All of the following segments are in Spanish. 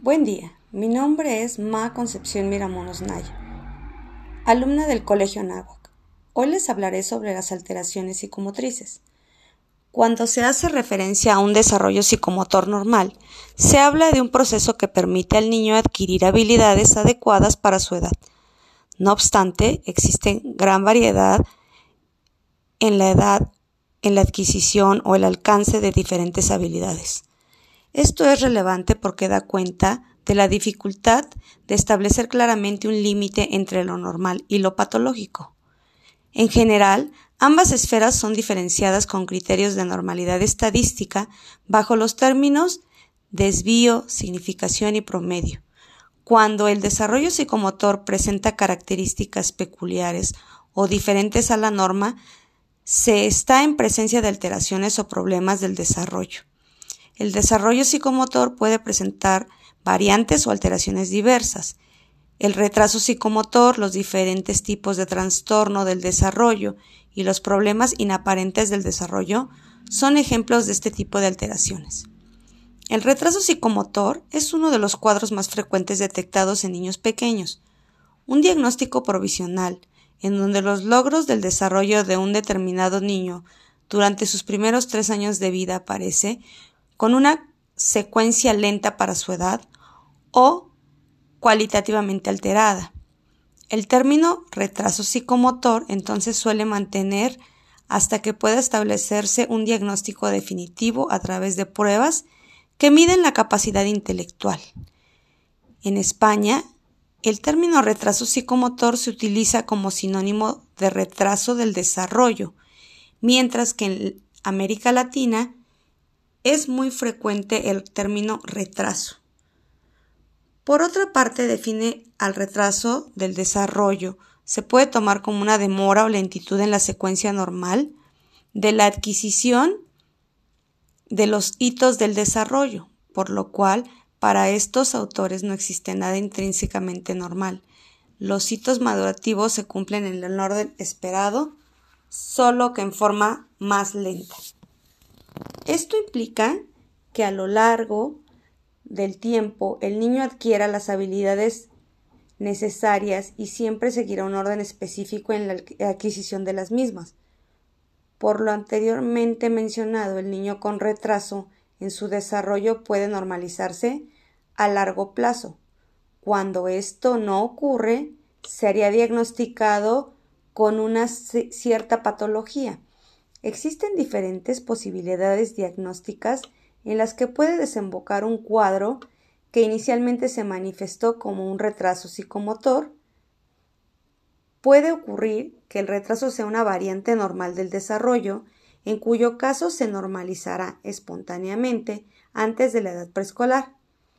Buen día, mi nombre es Ma Concepción Miramonos Naya, alumna del Colegio Anáhuac. Hoy les hablaré sobre las alteraciones psicomotrices. Cuando se hace referencia a un desarrollo psicomotor normal, se habla de un proceso que permite al niño adquirir habilidades adecuadas para su edad. No obstante, existe gran variedad en la edad, en la adquisición o el alcance de diferentes habilidades. Esto es relevante porque da cuenta de la dificultad de establecer claramente un límite entre lo normal y lo patológico. En general, ambas esferas son diferenciadas con criterios de normalidad estadística bajo los términos desvío, significación y promedio. Cuando el desarrollo psicomotor presenta características peculiares o diferentes a la norma, se está en presencia de alteraciones o problemas del desarrollo. El desarrollo psicomotor puede presentar variantes o alteraciones diversas. El retraso psicomotor, los diferentes tipos de trastorno del desarrollo y los problemas inaparentes del desarrollo son ejemplos de este tipo de alteraciones. El retraso psicomotor es uno de los cuadros más frecuentes detectados en niños pequeños. Un diagnóstico provisional, en donde los logros del desarrollo de un determinado niño durante sus primeros 3 años de vida aparece con una secuencia lenta para su edad o cualitativamente alterada. El término retraso psicomotor entonces suele mantener hasta que pueda establecerse un diagnóstico definitivo a través de pruebas que miden la capacidad intelectual. En España, el término retraso psicomotor se utiliza como sinónimo de retraso del desarrollo, mientras que en América Latina es muy frecuente el término retraso. Por otra parte, define al retraso del desarrollo. Se puede tomar como una demora o lentitud en la secuencia normal de la adquisición de los hitos del desarrollo, por lo cual para estos autores no existe nada intrínsecamente normal. Los hitos madurativos se cumplen en el orden esperado, solo que en forma más lenta. Esto implica que a lo largo del tiempo el niño adquiera las habilidades necesarias y siempre seguirá un orden específico en la adquisición de las mismas. Por lo anteriormente mencionado, el niño con retraso en su desarrollo puede normalizarse a largo plazo. Cuando esto no ocurre, sería diagnosticado con una cierta patología. Existen diferentes posibilidades diagnósticas en las que puede desembocar un cuadro que inicialmente se manifestó como un retraso psicomotor. Puede ocurrir que el retraso sea una variante normal del desarrollo, en cuyo caso se normalizará espontáneamente antes de la edad preescolar.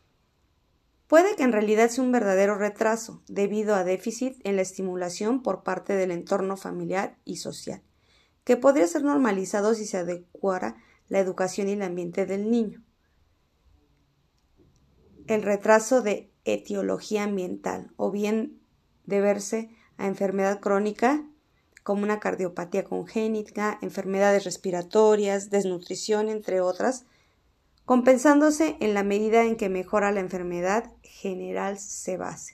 Puede que en realidad sea un verdadero retraso, debido a déficit en la estimulación por parte del entorno familiar y social, que podría ser normalizado si se adecuara la educación y el ambiente del niño. El retraso de etiología ambiental, o bien deberse a enfermedad crónica como una cardiopatía congénita, enfermedades respiratorias, desnutrición, entre otras, compensándose en la medida en que mejora la enfermedad general se base.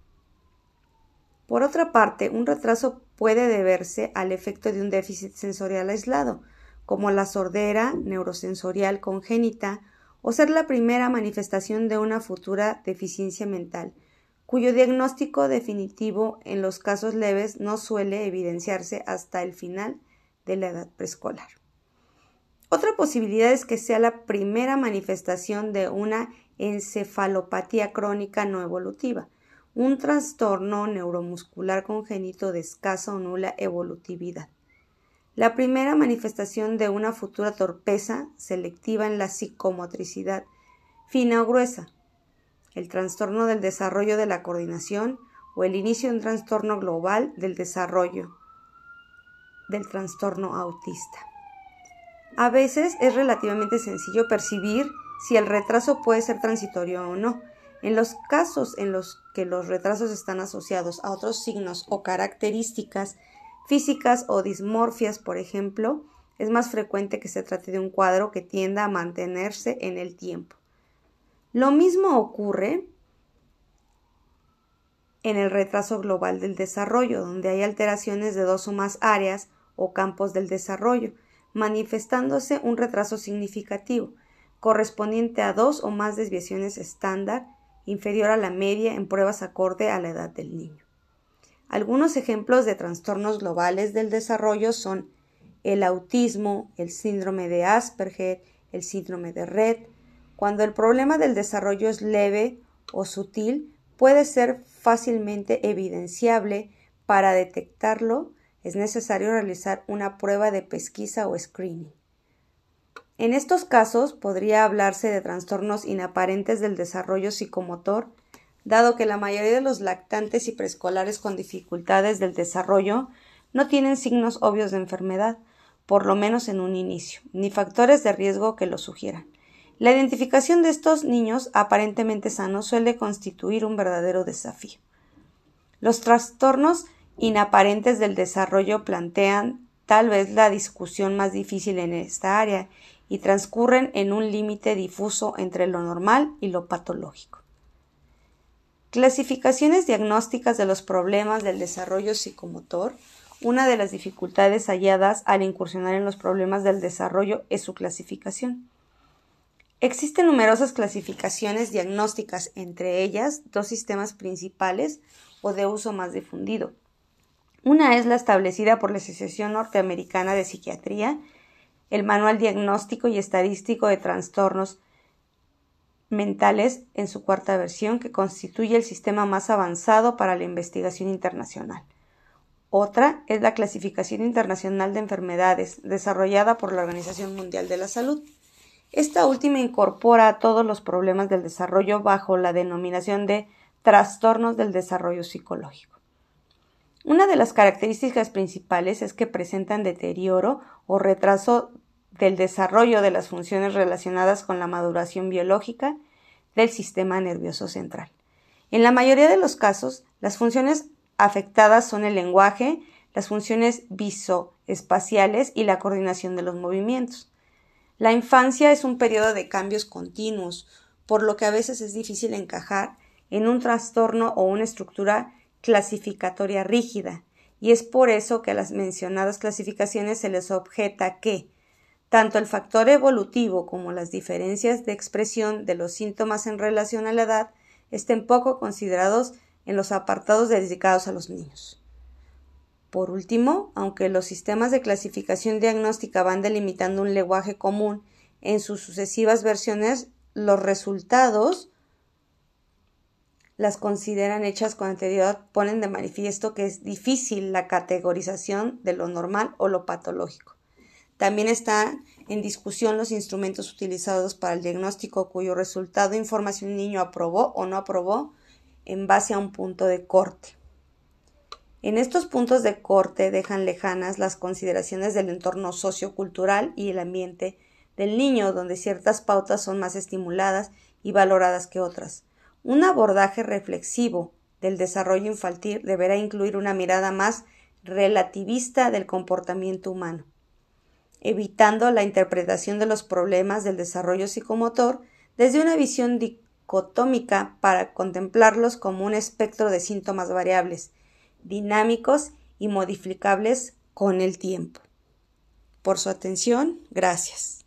Por otra parte, un retraso puede deberse al efecto de un déficit sensorial aislado, como la sordera neurosensorial congénita, o ser la primera manifestación de una futura deficiencia mental, cuyo diagnóstico definitivo en los casos leves no suele evidenciarse hasta el final de la edad preescolar. Otra posibilidad es que sea la primera manifestación de una encefalopatía crónica no evolutiva, un trastorno neuromuscular congénito de escasa o nula evolutividad. La primera manifestación de una futura torpeza selectiva en la psicomotricidad fina o gruesa, el trastorno del desarrollo de la coordinación o el inicio de un trastorno global del desarrollo del trastorno autista. A veces es relativamente sencillo percibir si el retraso puede ser transitorio o no. En los casos en los que los retrasos están asociados a otros signos o características físicas o dismorfias, por ejemplo, es más frecuente que se trate de un cuadro que tienda a mantenerse en el tiempo. Lo mismo ocurre en el retraso global del desarrollo, donde hay alteraciones de 2 o más áreas o campos del desarrollo, manifestándose un retraso significativo, correspondiente a 2 o más desviaciones estándar, inferior a la media en pruebas acorde a la edad del niño. Algunos ejemplos de trastornos globales del desarrollo son el autismo, el síndrome de Asperger, el síndrome de Rett. Cuando el problema del desarrollo es leve o sutil, puede ser fácilmente evidenciable. Para detectarlo, es necesario realizar una prueba de pesquisa o screening. En estos casos, podría hablarse de trastornos inaparentes del desarrollo psicomotor, dado que la mayoría de los lactantes y preescolares con dificultades del desarrollo no tienen signos obvios de enfermedad, por lo menos en un inicio, ni factores de riesgo que lo sugieran. La identificación de estos niños aparentemente sanos suele constituir un verdadero desafío. Los trastornos inaparentes del desarrollo plantean tal vez la discusión más difícil en esta área y transcurren en un límite difuso entre lo normal y lo patológico. Clasificaciones diagnósticas de los problemas del desarrollo psicomotor. Una de las dificultades halladas al incursionar en los problemas del desarrollo es su clasificación. Existen numerosas clasificaciones diagnósticas, entre ellas 2 sistemas principales o de uso más difundido. Una es la establecida por la Asociación Norteamericana de Psiquiatría, el Manual Diagnóstico y Estadístico de Trastornos Mentales en su 4ª versión, que constituye el sistema más avanzado para la investigación internacional. Otra es la Clasificación Internacional de Enfermedades, desarrollada por la Organización Mundial de la Salud. Esta última incorpora a todos los problemas del desarrollo bajo la denominación de trastornos del desarrollo psicológico. Una de las características principales es que presentan deterioro o retraso del desarrollo de las funciones relacionadas con la maduración biológica del sistema nervioso central. En la mayoría de los casos, las funciones afectadas son el lenguaje, las funciones visoespaciales y la coordinación de los movimientos. La infancia es un periodo de cambios continuos, por lo que a veces es difícil encajar en un trastorno o una estructura clasificatoria rígida, y es por eso que a las mencionadas clasificaciones se les objeta que tanto el factor evolutivo como las diferencias de expresión de los síntomas en relación a la edad estén poco considerados en los apartados dedicados a los niños. Por último, aunque los sistemas de clasificación diagnóstica van delimitando un lenguaje común en sus sucesivas versiones, los resultados las consideran hechas con anterioridad, ponen de manifiesto que es difícil la categorización de lo normal o lo patológico. También están en discusión los instrumentos utilizados para el diagnóstico, cuyo resultado informa si un niño aprobó o no aprobó en base a un punto de corte. En estos puntos de corte dejan lejanas las consideraciones del entorno sociocultural y el ambiente del niño, donde ciertas pautas son más estimuladas y valoradas que otras. Un abordaje reflexivo del desarrollo infantil deberá incluir una mirada más relativista del comportamiento humano, evitando la interpretación de los problemas del desarrollo psicomotor desde una visión dicotómica para contemplarlos como un espectro de síntomas variables, dinámicos y modificables con el tiempo. Por su atención, gracias.